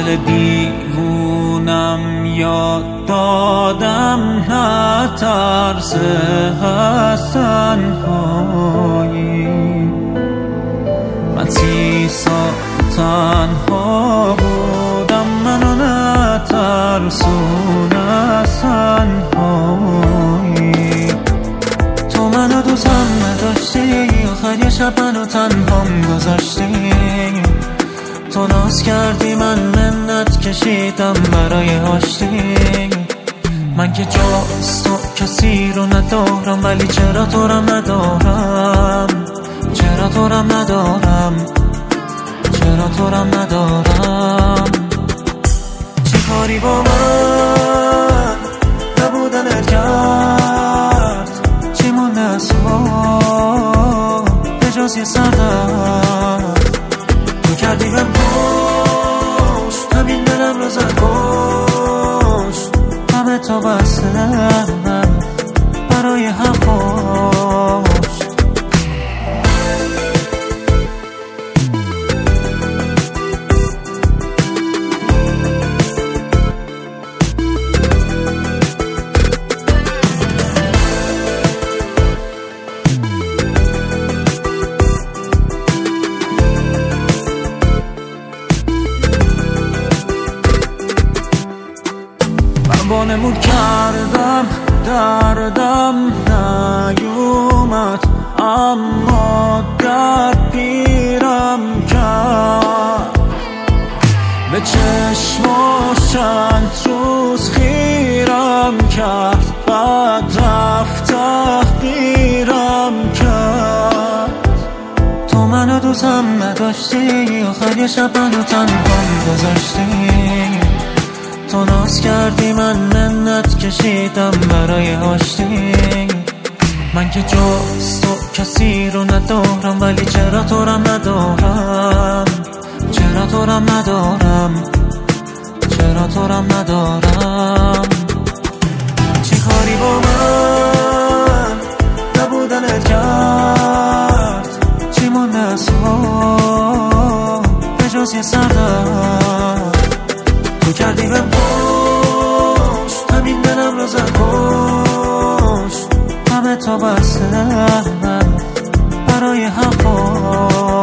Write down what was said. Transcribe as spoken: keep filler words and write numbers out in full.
دل دیوونم یاد دادم نه ترس از تنهایی. من سی سال تنها بودم، منو نه ترسون از تنهایی. تو منو دوستم نداشتی، آخر یه شب منو تنهام گذاشتی. تو ناز کردی من منت کشیدم برای آشتی. من که جز تو کسی رو ندارم، ولی چرا تو رم ندارم، چرا تو رم ندارم، چرا تو رم ندارم. چی کاری با من نبودنت کرد، چی مونده از تو به جز یه سردرد. تو کردی من پشت، همین دلم رو زد پشت. همه تا بستم برای هم پشت. وانمود کردم دردم نیومد، اما درد پیرم کرد. به چشماش چند روز خیرم کرد، بعد رفت تحقیرم کرد. تو منو دوستم نداشتی، آخر یه شب منو تنهام گذاشتی. تو ناز کردی من منت کشیدم برای آشتی. من که جز تو کسی رو ندارم، ولی چرا تو رم ندارم، چرا تو رم ندارم، چرا تو رم ندارم. چی کاری با من نبودنت کرد، چی مونده از تو به جز یه سردرد. تو کردی من پشت، همین دلم رو زد پشت. همه تا بستم برای هم پشت.